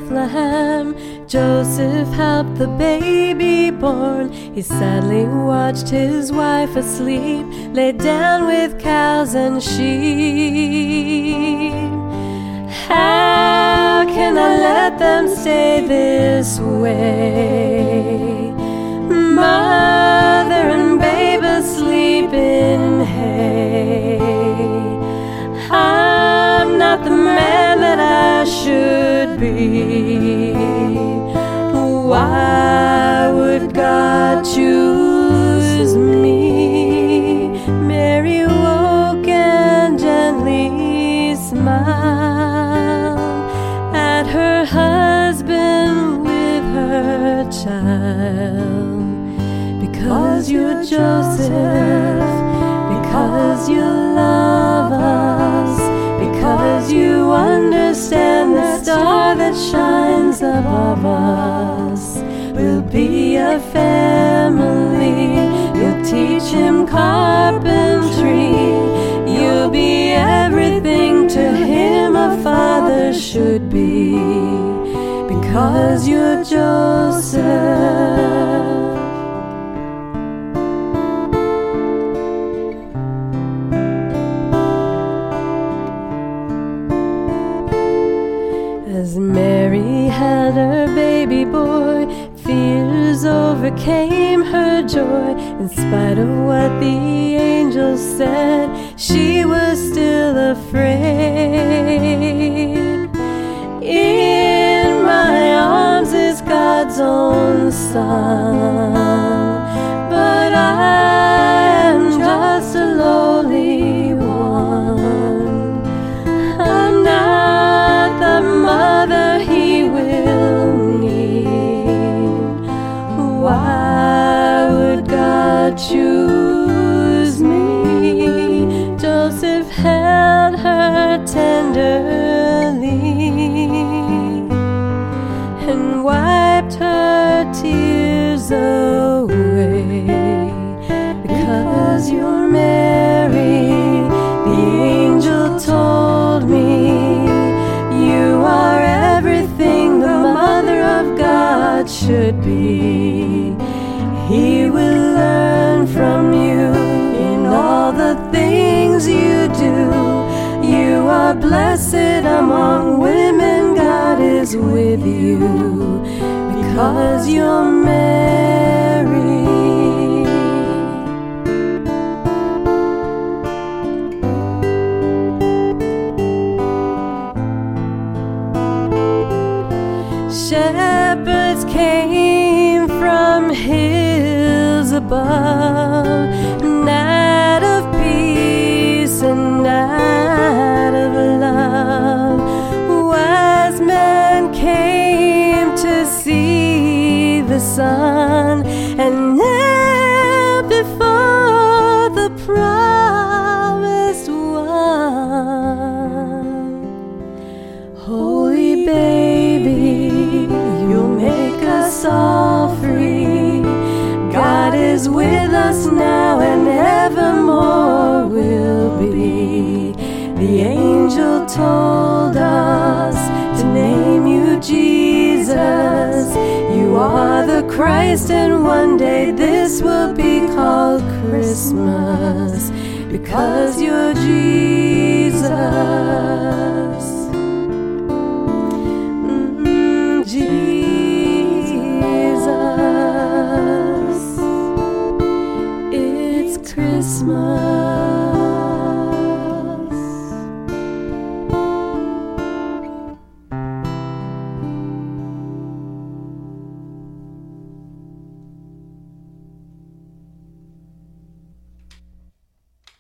Bethlehem. Joseph helped the baby born. He sadly watched his wife asleep, laid down with cows and sheep. How can I let them stay this way? Mother and babe asleep in hay. I'm not the man that I should be. Why would God choose me? Mary woke and gently smiled at her husband with her child. Because you're Joseph, because you love us, because you understand the star that shines above us. We'll be a family. You'll teach him carpentry. You'll be everything to him a father should be. Because you're Joseph. As Mary had her baby boy, fears overcame her joy. In spite of what the angels said, she was still afraid. In my arms is God's own Son, but I am just a lowly one. I'm not the mother he will need. Why would God choose me? Joseph held her tenderly and wiped her tears away. Because you're Mary, the angel told me, you are everything the mother of God should be. He will learn from you in all the things you do. You are blessed among women, God is with you. Because you're Mary. Shepherds came from hills above, night of peace and night of love. Wise men came to see the sun and knelt before the promised one. Holy baby, you'll make us all free. God is with us now and evermore will be. The angel told us to name you Jesus. You are the Christ, and one day this will be called Christmas. Because you're Jesus. Jesus, it's Christmas.